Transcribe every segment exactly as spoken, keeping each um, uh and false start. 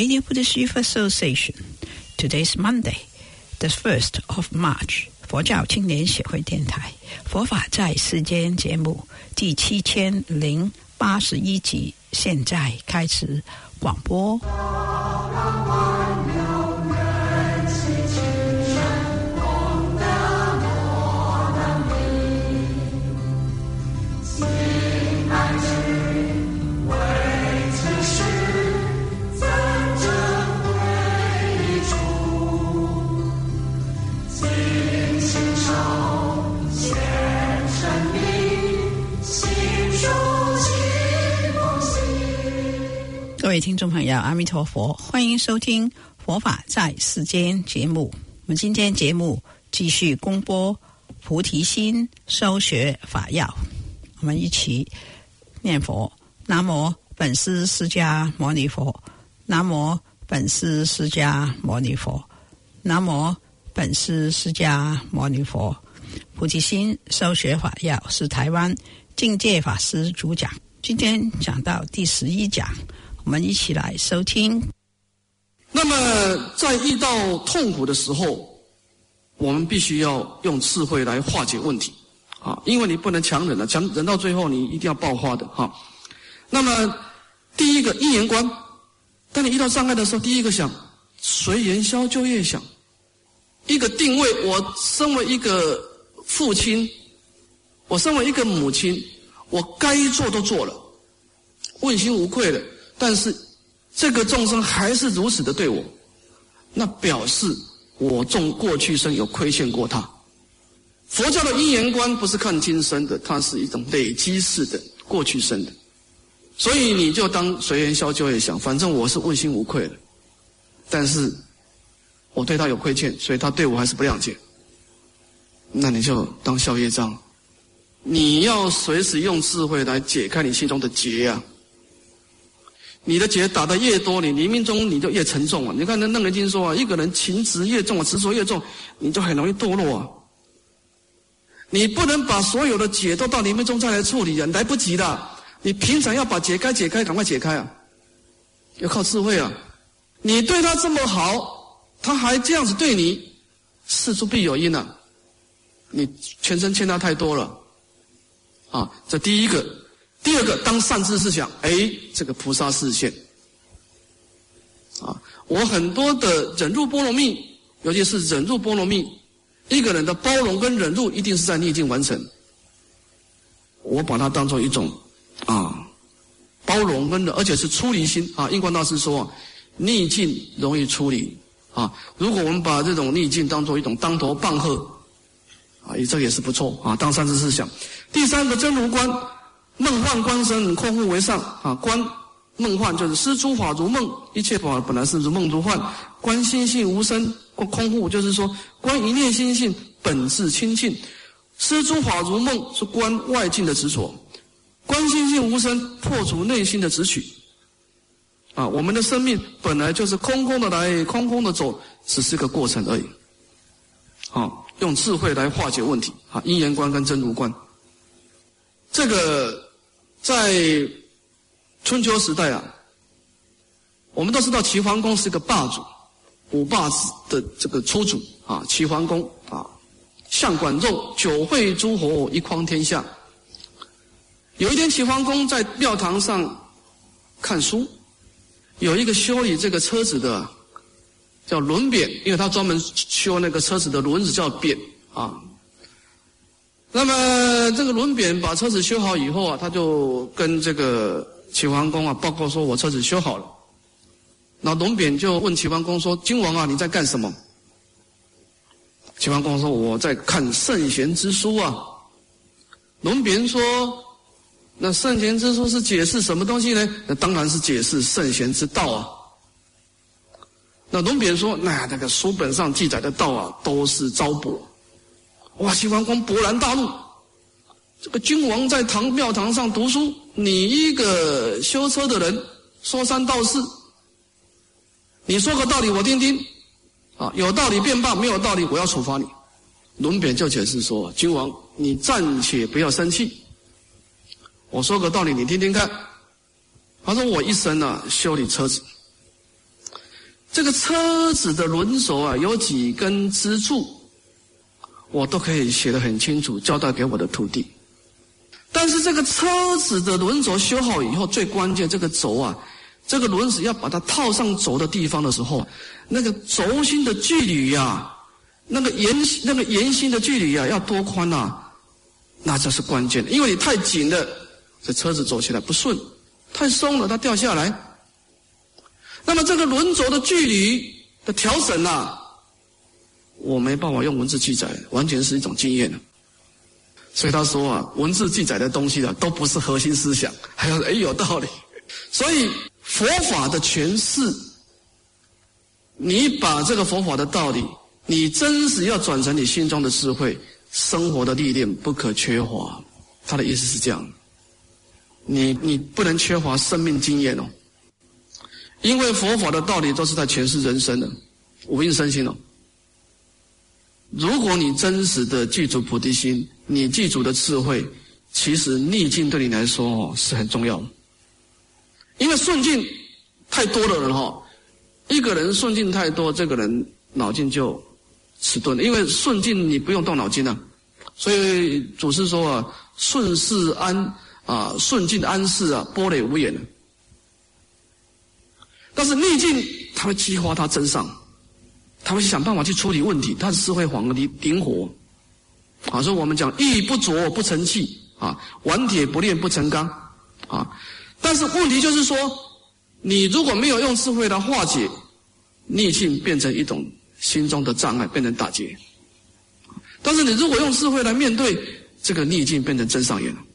Canadian Buddhist Youth Association. Today is Monday, the first of March. 佛教青年协会电台佛法在世间节目第七千零八十一集，现在开始广播。各位听众朋友，阿弥陀佛，欢迎收听佛法在世间节目。我们今天节目继续公播菩提心修学法要，我们一起念佛。南无本师释迦牟尼佛，南无本师释迦牟尼佛，南无本师释迦牟尼佛。菩提心修学法要是台湾境界法师主讲，今天讲到第十一讲，我们一起来收听。 那么在遇到痛苦的时候，我们必须要用智慧来化解问题啊，因为你不能强忍了，强忍到最后你一定要爆发的哈。那么第一个因缘观，当你遇到障碍的时候，第一个想随缘消就业想，一个定位，我身为一个父亲，我身为一个母亲，我该做都做了，问心无愧了，但是这个众生还是如此的对我，那表示我众过去生有亏欠过他。佛教的因缘观不是看今生的，它是一种累积式的过去生的，所以你就当随缘消就业想，反正我是问心无愧了，但是我对他有亏欠，所以他对我还是不谅解，那你就当消业障。你要随时用智慧来解开你心中的结啊，你的结打得越多，你冥冥中你就越沉重啊。你看那楞严经说啊，一个人情执越重啊，执着越重，你就很容易堕落啊。你不能把所有的结都到冥冥中再来处理啊，来不及的。你平常要把结该解开赶快解开啊，要靠智慧啊。你对他这么好，他还这样子对你，事出必有因啊，你全身欠他太多了啊。这第一个。第二个，当善知识想，哎，这个菩萨示现啊！我很多的忍辱波罗蜜，尤其是忍辱波罗蜜，一个人的包容跟忍辱一定是在逆境完成。我把它当作一种啊包容跟而且是出离心啊。印光大师说啊，逆境容易出离啊。如果我们把这种逆境当作一种当头棒喝啊，这个也是不错啊。当善知识想。第三个真如观。梦幻观身，空悟为上啊！观梦幻就是施诸法如梦，一切法本来是如梦如幻。观心性无生，空悟就是说观一念心性本质清净。施诸法如梦是观外境的执着，观心性无生，破除内心的执取。啊，我们的生命本来就是空空的来，空空的走，只是个过程而已。啊，用智慧来化解问题啊！因缘观跟真如观，这个。在春秋时代啊，我们都知道齐桓公是个霸主，五霸子的这个初主啊。齐桓公啊，相管仲，九会诸侯，一匡天下。有一天，齐桓公在庙堂上看书，有一个修理这个车子的叫轮扁，因为他专门修那个车子的轮子叫扁啊。那么这个轮扁把车子修好以后啊，他就跟这个齐桓公啊报告说，我车子修好了。那轮扁就问齐桓公说，君王啊，你在干什么？齐桓公说，我在看圣贤之书啊。轮扁说，那圣贤之书是解释什么东西呢？那当然是解释圣贤之道啊。那轮扁说，那那个书本上记载的道啊，都是糟粕。哇！齐桓公勃然大怒，这个君王在堂庙堂上读书，你一个修车的人说三道四，你说个道理我听听，啊，有道理便罢，没有道理我要处罚你。轮扁就解释说，君王你暂且不要生气，我说个道理你听听看。他说我一生啊修理车子， 这个车子的轮轴啊，有几根支柱，我都可以写得很清楚，交代给我的徒弟。但是这个车子的轮轴修好以后，最关键这个轴啊，这个轮子要把它套上轴的地方的时候，那个轴心的距离啊，那个沿那个沿心的距离啊，要多宽啊？那这是关键的，因为你太紧了，这车子走起来不顺；太松了，它掉下来。那么这个轮轴的距离的调整啊，我没办法用文字记载，完全是一种经验。所以他说啊，文字记载的东西啊，都不是核心思想。还有哎，有道理。所以佛法的诠释，你把这个佛法的道理，你真实要转成你心中的智慧，生活的历练不可缺乏。他的意思是这样，你你不能缺乏生命经验哦，因为佛法的道理都是在诠释人生的五蕴身心哦。如果你真实的记住菩提心，你记住的智慧，其实逆境对你来说哦是很重要的。因为顺境太多的人哈，一个人顺境太多，这个人脑筋就迟钝了。因为顺境你不用动脑筋啊，所以祖师说啊，顺势安啊，顺境安适啊，波雷无眼的。但是逆境他会激发他真上。他会想办法去处理问题，他的智慧反而灵活。啊，所以我们讲玉不琢不成器啊，顽铁不炼不成钢啊。但是问题就是说，你如果没有用智慧来化解逆境，变成一种心中的障碍，变成打结。但是你如果用智慧来面对这个逆境，变成真上缘了。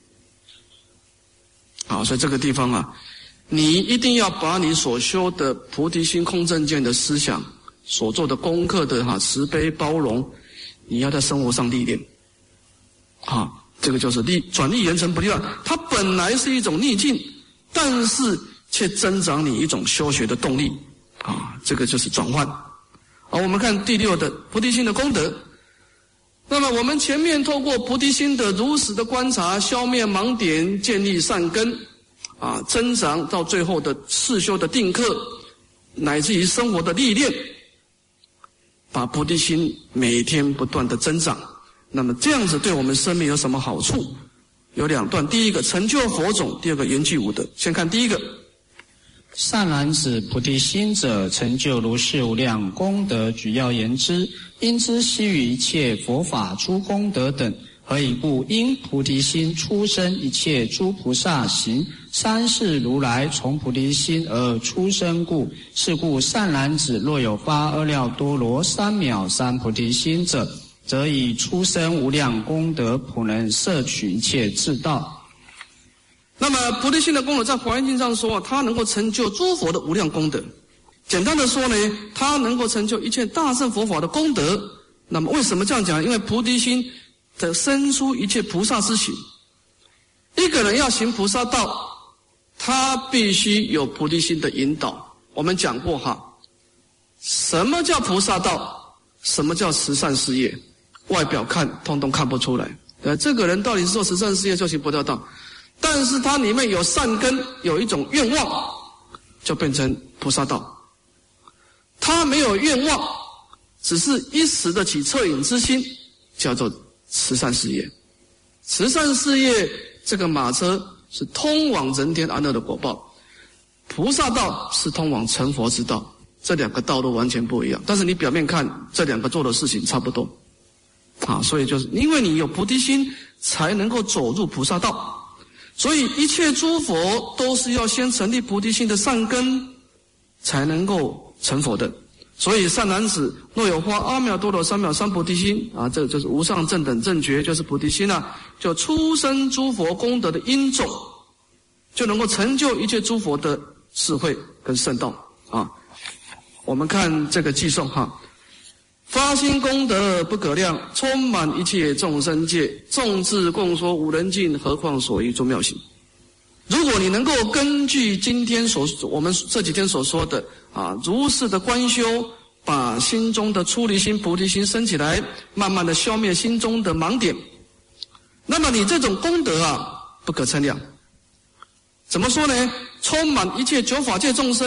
好，所以这个地方啊，你一定要把你所修的菩提心空正见的思想，所做的功课的哈慈悲包容，你要在生活上历练，啊，这个就是逆转逆缘成不逆乱。它本来是一种逆境，但是却增长你一种修学的动力，啊，这个就是转换。好，我们看第六的菩提心的功德。那么我们前面透过菩提心的如实的观察，消灭盲点，建立善根，啊，增长到最后的世修的定课，乃至于生活的历练。把菩提心每天不断的增长，那么这样子对我们生命有什么好处？有两段，第一个成就佛种，第二个圆具无德。先看第一个， 善男子，菩提心者，成就如是无量功德。举要言之，因之悉于一切佛法诸功德等。何以故？因菩提心出生一切诸菩萨行，三世如来从菩提心而出生故。是故善男子若有发阿耨多罗三藐三菩提心者，则以出生无量功德，普能摄取一切智道。 那么菩提心的功德在华严经上说，它能够成就诸佛的无量功德。简单的说呢，它能够成就一切大乘佛法的功德。那么为什么这样讲？因为菩提心的生出一切菩萨之行。一个人要行菩萨道，他必须有菩提心的引导。我们讲过哈，什么叫菩萨道？什么叫慈善事业？外表看通通看不出来。呃，这个人到底是做慈善事业就行菩萨道，但是他里面有善根，有一种愿望，就变成菩萨道。他没有愿望，只是一时的起恻隐之心，叫做慈善事业。慈善事业这个马车是通往人天安乐的果报，菩萨道是通往成佛之道，这两个道路完全不一样。但是你表面看这两个做的事情差不多，啊，所以就是因为你有菩提心，才能够走入菩萨道。所以一切诸佛都是要先成立菩提心的善根，才能够成佛的。所以善男子若有发阿耨多罗三藐三菩提心啊，这就是无上正等正觉，就是菩提心啊，就出生诸佛功德的因种，就能够成就一切诸佛的智慧跟圣道啊。我们看这个偈颂哈，发心功德不可量，充满一切众生界，众智共说无人尽，何况所依诸妙行。如果你能够根据今天所我们这几天所说的啊，如是的观修，把心中的出离心、菩提心升起来，慢慢的消灭心中的盲点，那么你这种功德啊，不可称量。怎么说呢？充满一切九法界众生，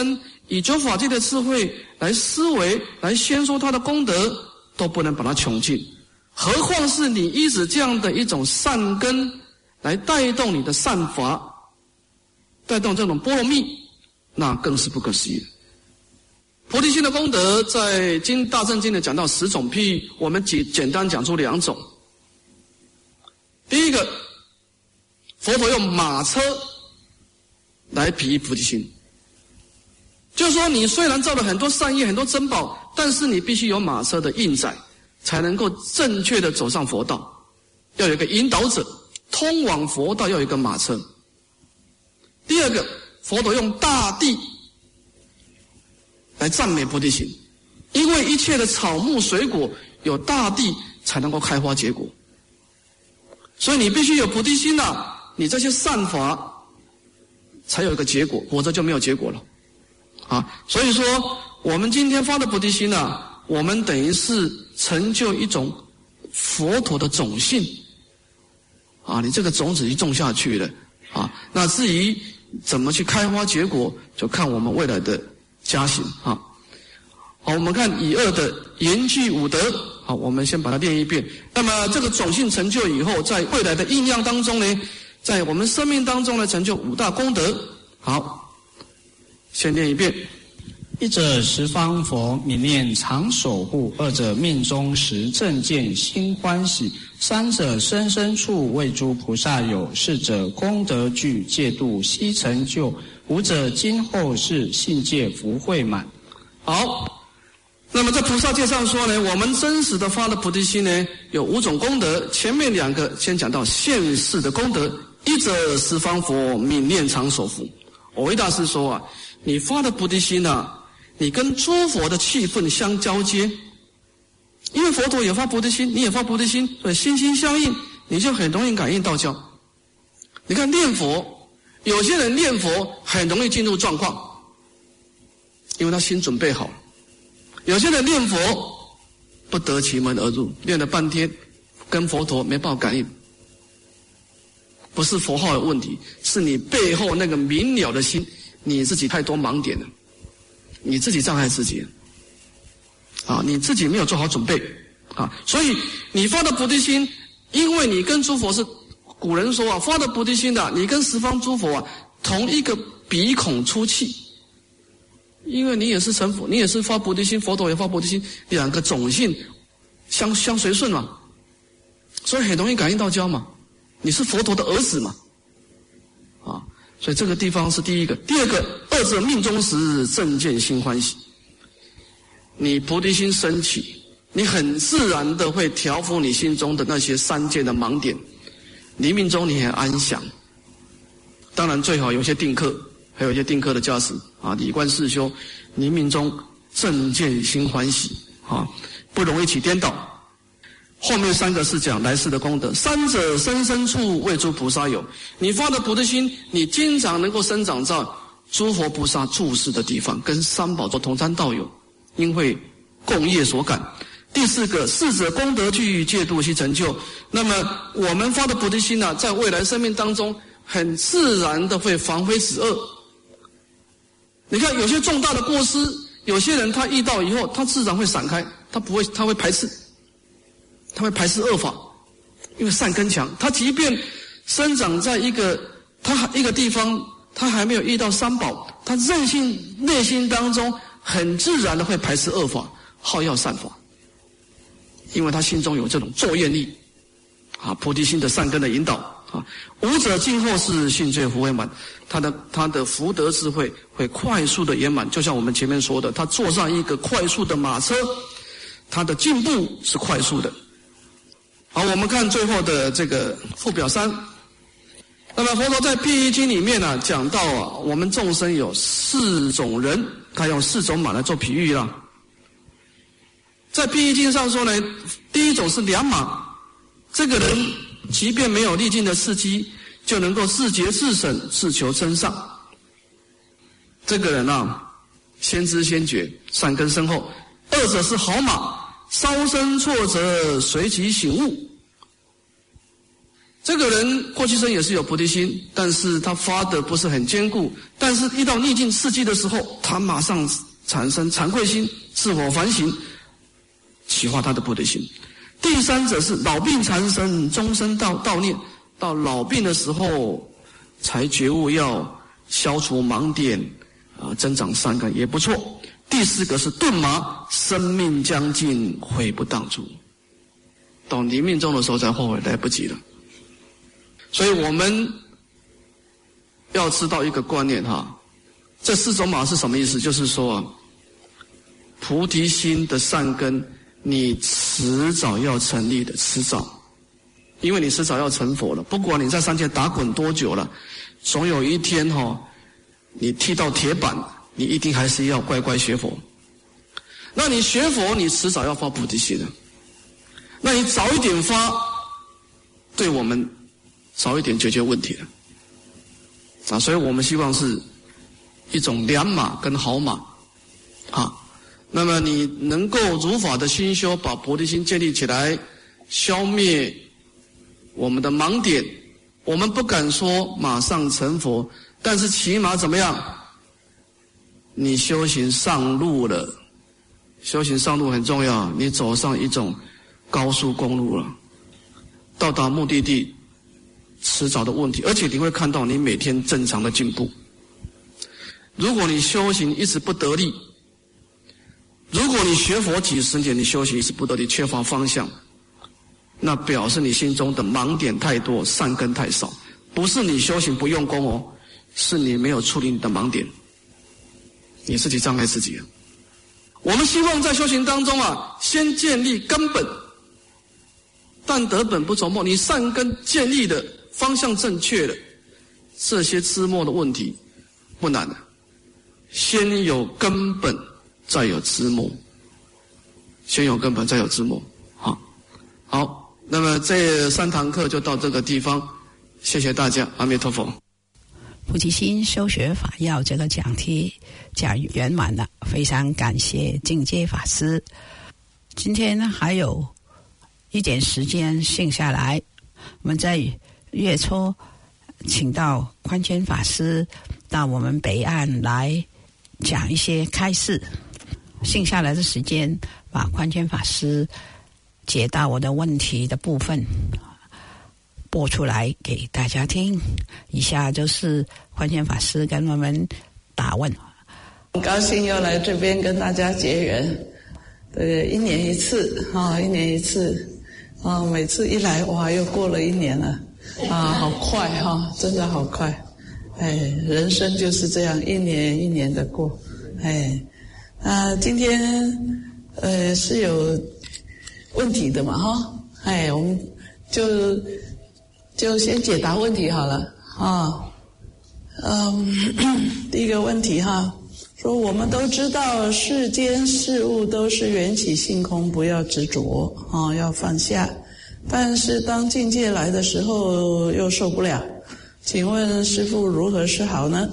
以九法界的智慧来思维，来宣说他的功德，都不能把它穷尽，何况是你依止这样的一种善根来带动你的善法，带动这种波罗蜜，那更是不可思议的。菩提心的功德在经大乘经里讲到十种，譬喻我们简简单讲出两种。第一个，佛陀用马车来比喻菩提心，就是说你虽然造了很多善业很多珍宝，但是你必须有马车的印载，才能够正确的走上佛道，要有一个引导者，通往佛道要有一个马车。第二个，佛陀用大地来赞美菩提心，因为一切的草木水果有大地才能够开花结果，所以你必须有菩提心啊，你这些善法才有一个结果，否则就没有结果了啊。所以说我们今天发的菩提心啊，我们等于是成就一种佛陀的种性啊，你这个种子已经种下去了啊，那至于怎么去开花结果，就看我们未来的加行啊。好，我们看以二的言句五德，好，我们先把它念一遍。那么这个种性成就以后，在未来的应量当中呢，在我们生命当中呢，成就五大功德。好，先念一遍。 一者十方佛泯念常守护，二者命中时正见心欢喜，三者生生处为诸菩萨有，四者功德具戒度悉成就，五者今后世信戒福慧满。 好，那么在菩萨戒上说呢，我们真实的发的菩提心呢，有五种功德。前面两个先讲到现世的功德，一者十方佛泯念常守护。我维大师说啊，你发的菩提心啊，你跟诸佛的气氛相交接，因为佛陀也发菩提心，你也发菩提心，所以心心相印，你就很容易感应道交。你看念佛，有些人念佛很容易进入状况，因为他心准备好了；有些人念佛不得其门而入，念了半天跟佛陀没办法感应，不是佛号的问题，是你背后那个明了的心，你自己太多盲点了，你自己障碍自己啊，你自己没有做好准备啊，所以你发的菩提心，因为你跟诸佛是古人说啊，发的菩提心的、啊，你跟十方诸佛啊同一个鼻孔出气，因为你也是成佛，你也是发菩提心，佛陀也发菩提心，两个种性相相随顺嘛，所以很容易感应到交嘛，你是佛陀的儿子嘛，啊。所以这个地方是第一个。第二个，二者命中时正见心欢喜，你菩提心升起，你很自然的会调伏你心中的那些三界的盲点，你命中你很安详。当然最好有些定课，还有一些定课的加持啊，理观事修，你命中正见心欢喜啊，不容易起颠倒。后面三个是讲来世的功德，三者生生处为诸菩萨有，你发的菩提心，你经常能够生长在诸佛菩萨住世的地方，跟三宝做同参道友，因会共业所感。第四个，四者功德具戒度悉成就，那么我们发的菩提心呢、啊，在未来生命当中很自然的会防非止恶。你看有些重大的过失，有些人他遇到以后，他自然会闪开，他不会，他会排斥，他会排斥恶法，因为善根强。他即便生长在一个他一个地方，他还没有遇到三宝，他任性内心当中很自然的会排斥恶法，好要善法，因为他心中有这种作愿力啊，菩提心的善根的引导啊。五者今后是信罪福慧满，他的他的福德智慧会快速的圆满，就像我们前面说的，他坐上一个快速的马车，他的进步是快速的。好，我们看最后的这个附表三。那么佛陀在譬喻经里面呢、啊，讲到啊，我们众生有四种人，他用四种马来做比喻啦。在譬喻经上说呢，第一种是良马，这个人即便没有历尽的刺激，就能够自觉自省，自求真上。这个人啊，先知先觉，善根深厚。二者是好马，稍生挫折随即醒悟。 这个人过去生也是有菩提心，但是他发的不是很坚固，但是遇到逆境刺激的时候，他马上产生惭愧心，自我反省，启发他的菩提心。第三者是老病缠身，终身悼悼念，到老病的时候才觉悟要消除盲点啊，增长善根也不错。第四个是顿麻，生命将尽，悔不当初，到临命终的时候才后悔，来不及了。所以我们要知道一个观念哈，这四种麻是什么意思？就是说啊，菩提心的善根，你迟早要成立的，迟早，因为你迟早要成佛了。不管你在三界打滚多久了，总有一天哈、哦，你踢到铁板，你一定还是要乖乖学佛。那你学佛，你迟早要发菩提心的。那你早一点发，对我们早一点解决问题了。啊，所以我们希望是一种良马跟好马啊。那么你能够如法的心修，把菩提心建立起来，消灭我们的盲点。我们不敢说马上成佛，但是起码怎么样？你修行上路了，修行上路很重要，你走上一种高速公路了，到达目的地迟早的问题，而且你会看到你每天正常的进步。如果你修行一直不得力，如果你学佛几十年，你修行一直不得力，缺乏方向，那表示你心中的盲点太多，善根太少。不是你修行不用功哦，是你没有处理你的盲点，你自己障碍自己了。我们希望在修行当中啊，先建立根本，但得本不着末。你善根建立的方向正确了，这些枝末的问题不难了。先有根本，再有枝末。先有根本，再有枝末。好，好，那么这三堂课就到这个地方，谢谢大家，阿弥陀佛。 菩提心修学法要这个讲题讲圆满了，非常感谢净阶法师。今天还有一点时间剩下来，我们在月初请到宽谦法师到我们北岸来讲一些开示，剩下来的时间把宽谦法师解答我的问题的部分播出来给大家听。以下就是宽谦法师跟我们答问。 很高兴又来这边跟大家结缘，对，一年一次啊，一年一次啊，每次一来哇，又过了一年了啊，好快哈、啊，真的好快，哎，人生就是这样，一年一年的过，哎，那今天呃是有问题的嘛哈，哎，我们就就先解答问题好了啊，嗯，第一个问题哈。说我们都知道世间事物都是缘起性空，不要执着啊，要放下。但是当境界来的时候又受不了，请问师父如何是好呢？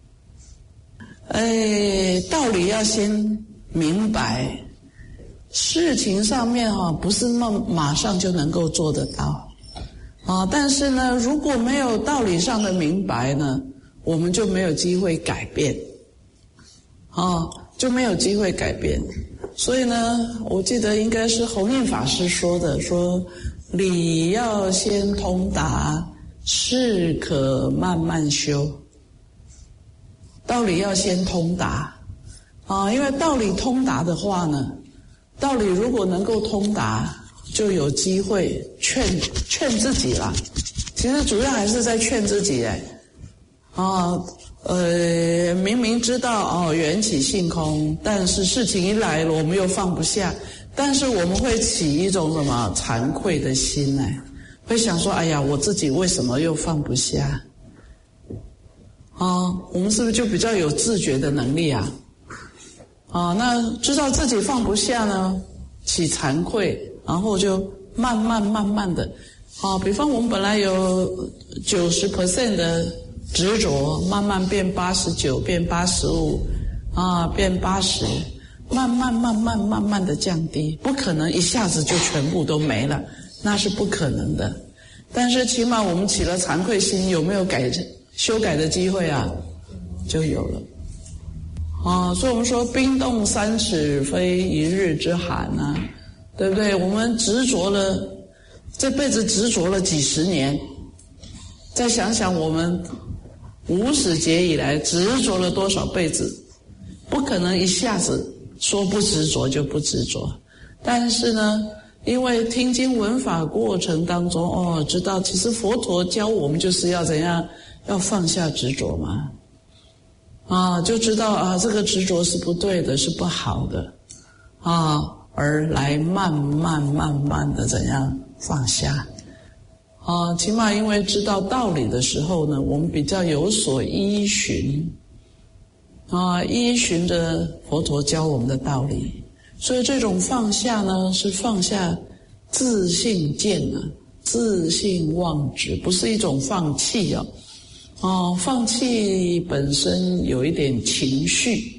哎，道理要先明白，事情上面哈、啊、不是那马上就能够做得到啊。但是呢，如果没有道理上的明白呢，我们就没有机会改变。哦，就没有机会改变。所以呢，我记得应该是弘印法师说的，说理要先通达，事可慢慢修。道理要先通达啊，因为道理通达的话呢，道理如果能够通达，就有机会劝劝自己啦。其实主要还是在劝自己哎，啊。呃，明明知道哦缘起性空，但是事情一来了，我们又放不下。但是我们会起一种什么惭愧的心呢？会想说：哎呀，我自己为什么又放不下？啊，我们是不是就比较有自觉的能力啊？啊，那知道自己放不下呢，起惭愧，然后就慢慢慢慢的，啊，比方我们本来有九十 percent 的。执着慢慢变八十九，变八十五，啊，变八十，慢慢慢慢慢慢的降低，不可能一下子就全部都没了，那是不可能的。 但是起码我们起了惭愧心，有没有改修改的机会啊？就有了。啊，所以我们说冰冻三尺非一日之寒啊，对不对？我们执着了，这辈子执着了几十年，再想想我们无始劫以来执着了多少辈子，不可能一下子说不执着就不执着。但是呢，因为听经闻法过程当中，哦，知道其实佛陀教我们就是要怎样，要放下执着嘛，啊，就知道啊，这个执着是不对的，是不好的，啊，而来慢慢慢慢的怎样放下，啊，起码因为知道道理的时候呢，我们比较有所依循，啊，依循着佛陀教我们的道理。所以这种放下呢，是放下自性见啊，自性忘执，不是一种放弃啊。哦，放弃本身有一点情绪。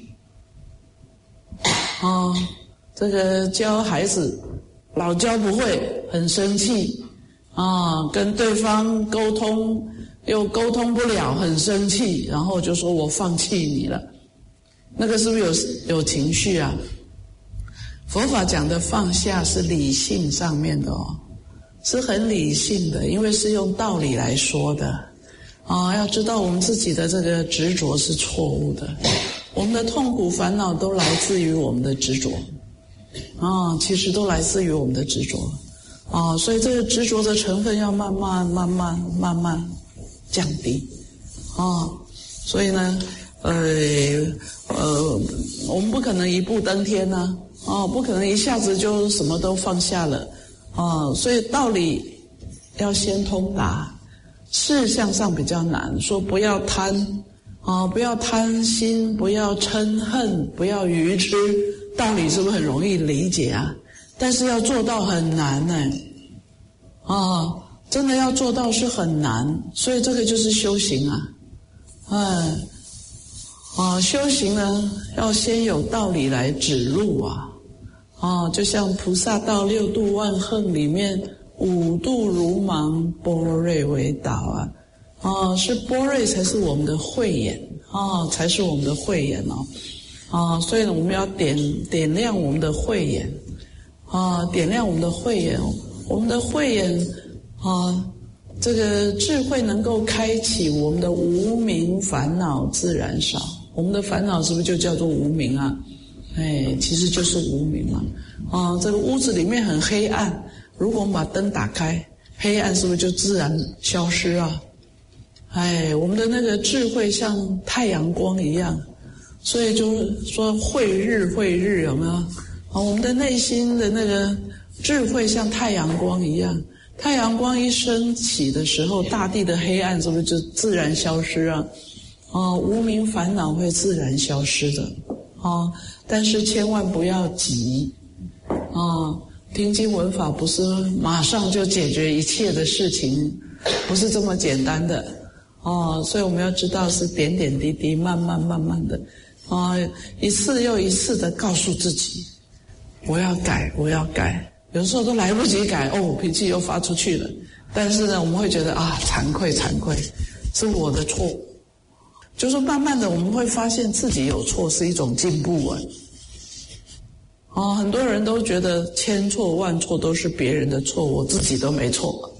哦，这个教孩子老教不会，很生气啊，跟对方沟通又沟通不了，很生气，然后就说我放弃你了。那个是不是有有情绪啊？佛法讲的放下是理性上面的哦，是很理性的，因为是用道理来说的啊。要知道我们自己的这个执着是错误的，我们的痛苦烦恼都来自于我们的执着啊，其实都来自于我们的执着啊，所以这个执着的成分要慢慢慢慢慢慢降低啊。所以呢，呃呃，我们不可能一步登天啊。哦，不可能一下子就什么都放下了，哦，所以道理要先通达，事项上比较难。说不要贪，哦，不要贪心，不要嗔恨，不要愚痴，道理是不是很容易理解啊？但是要做到很难呢，哦，真的要做到是很难，所以这个就是修行啊，哎，啊，修行呢要先有道理来指路啊。哦，就像菩萨道六度万行里面五度如芒，般若为导啊！哦，是般若才是我们的慧眼哦，才是我们的慧眼哦，啊，所以呢，我们要点点亮我们的慧眼啊，点亮我们的慧眼，我们的慧眼啊，这个智慧能够开启我们的无明烦恼，自然少。我们的烦恼是不是就叫做无明啊？哎，其实就是无明嘛。啊，这个屋子里面很黑暗，如果我们把灯打开，黑暗是不是就自然消失啊？哎，我们的那个智慧像太阳光一样，所以就说慧日慧日，有没有？啊，我们的内心的那个智慧像太阳光一样，太阳光一升起的时候，大地的黑暗是不是就自然消失啊？啊，无明烦恼会自然消失的啊。但是千万不要急啊！听经闻法不是马上就解决一切的事情，不是这么简单的哦。所以我们要知道是点点滴滴，慢慢慢慢的啊，一次又一次的告诉自己，我要改，我要改。有时候都来不及改，哦，脾气又发出去了。但是呢，我们会觉得啊，惭愧惭愧，是我的错。就是慢慢的我们会发现自己有错是一种进步啊。哦，很多人都觉得千错万错都是别人的错，我自己都没错。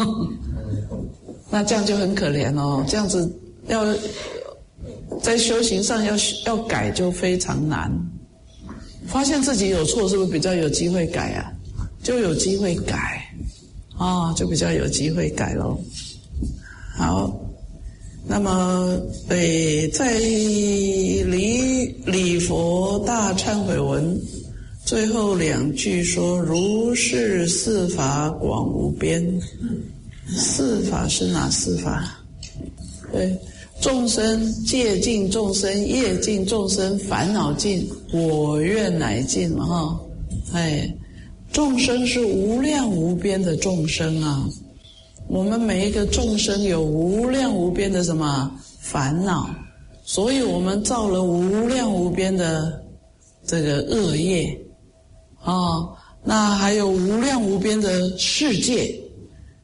那这样就很可怜哦，这样子要在修行上要要改就非常难。发现自己有错是不是比较有机会改啊？就有机会改啊，就比较有机会改咯。好。那么，诶，在礼礼佛大忏悔文最后两句说：“如是四法广无边。”四法是哪四法？对，众生戒尽，众生业尽，众生烦恼尽，我愿乃尽嘛哈。哎，众生是无量无边的众生啊。我们每一个众生有无量无边的什么烦恼，所以我们造了无量无边的这个恶业啊，那还有无量无边的世界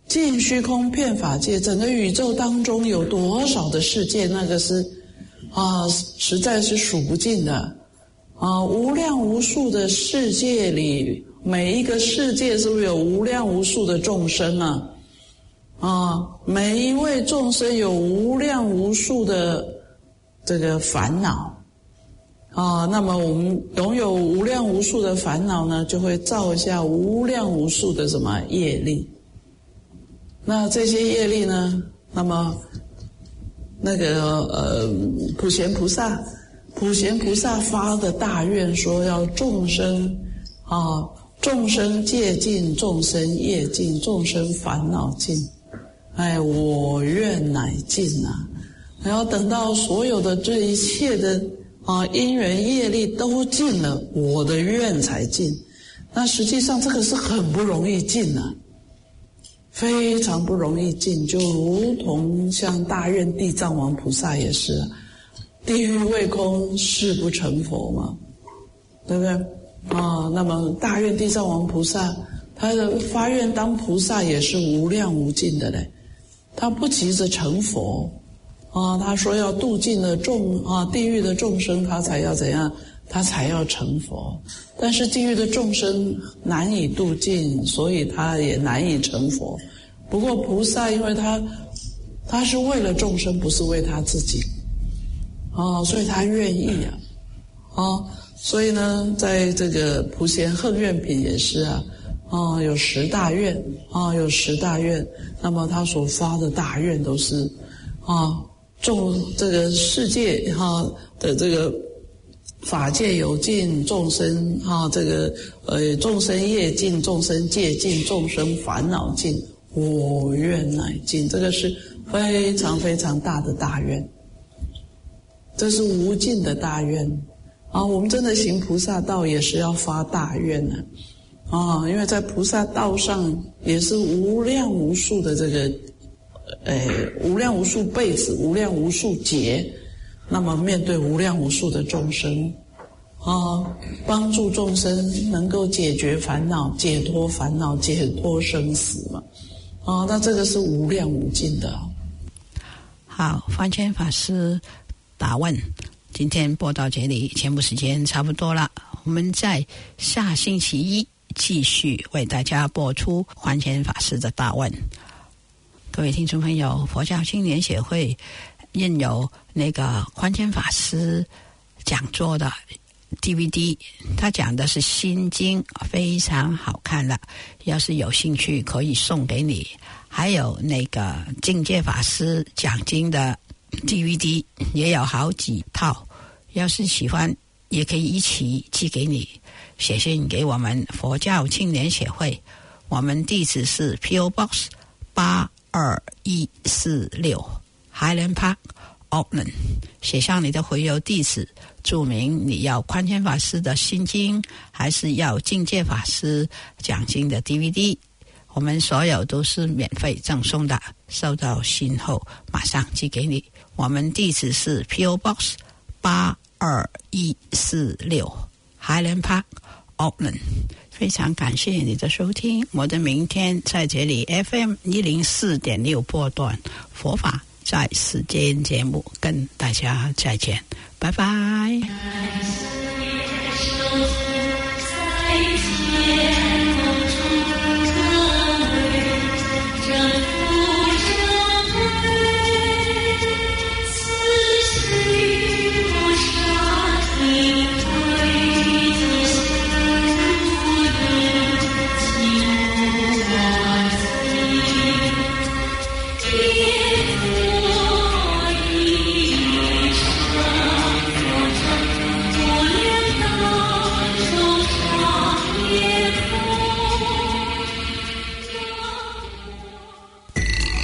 尽虚空遍法界，整个宇宙当中有多少的世界，那个是啊，实在是数不尽的啊，无量无数的世界里，每一个世界是不是有无量无数的众生啊？啊，每一位众生有无量无数的这个烦恼啊，那么我们拥有无量无数的烦恼呢，就会造下无量无数的什么业力。那这些业力呢，那么那个呃普贤菩萨，普贤菩萨发的大愿说要众生啊，众生戒尽，众生业尽，众生烦恼尽。哎，我愿乃尽啊！然后等到所有的这一切的啊因缘业力都尽了，我的愿才尽。那实际上这个是很不容易尽啊，非常不容易尽，就如同像大愿地藏王菩萨也是，地狱未空，誓不成佛嘛，对不对？啊，那么大愿地藏王菩萨，他的发愿当菩萨也是无量无尽的嘞。他不急着成佛啊，他说要度尽了众啊地狱的众生，他才要怎样？他才要成佛。但是地狱的众生难以度尽，所以他也难以成佛。不过菩萨，因为他他是为了众生，不是为他自己啊，所以他愿意啊啊，所以呢，在这个普贤恒愿品也是啊。啊，有十大愿啊，有十大愿。那么他所发的大愿都是啊，众这个世界哈、啊、的这个法界有尽，众生啊，这个呃众生业尽，众生戒尽，众生烦恼尽，我愿乃尽。这个是非常非常大的大愿，这是无尽的大愿啊。我们真的行菩萨道也是要发大愿呢。啊，因为在菩萨道上也是无量无数的这个，呃，无量无数辈子，无量无数劫，那么面对无量无数的众生，啊，帮助众生能够解决烦恼、解脱烦恼、解脱生死嘛，啊，那这个是无量无尽的。 好，方谦法师答问，今天播到这里，节目时间差不多了，我们在下星期一继续为大家播出方谦法师的答问。各位听众朋友，佛教青年协会印有那个方谦法师讲座的 D V D， 他讲的是心经，非常好看的，要是有兴趣可以送给你。还有那个境界法师讲经的 D V D 也有好几套，要是喜欢也可以一起寄给你，写信给我们佛教青年协会，我们地址是 P O Box 八二一四六 Highland Park Auckland， 写上你的回邮地址，注明你要宽谦法师的心经还是要境界法师讲经的 D V D， 我们所有都是免费赠送的，收到信后马上寄给你。我们地址是 P O Box 八二一四六 Highland Park Auckland。 非常感谢你的收听，我的明天在这里 F M 一零四点六波段佛法在世间节目跟大家再见，拜拜。 再见。